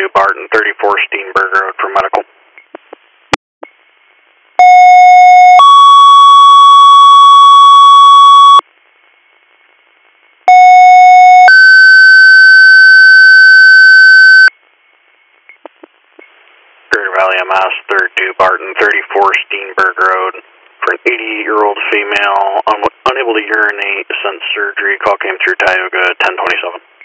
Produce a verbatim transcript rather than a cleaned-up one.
due Barton, thirty-four Steenberg Road for medical. Greater Valley M S, third due Barton, thirty-four Steenberg Road for an eighty-eight-year-old female un unable to urinate since surgery. Call came through Tioga ten twenty-seven.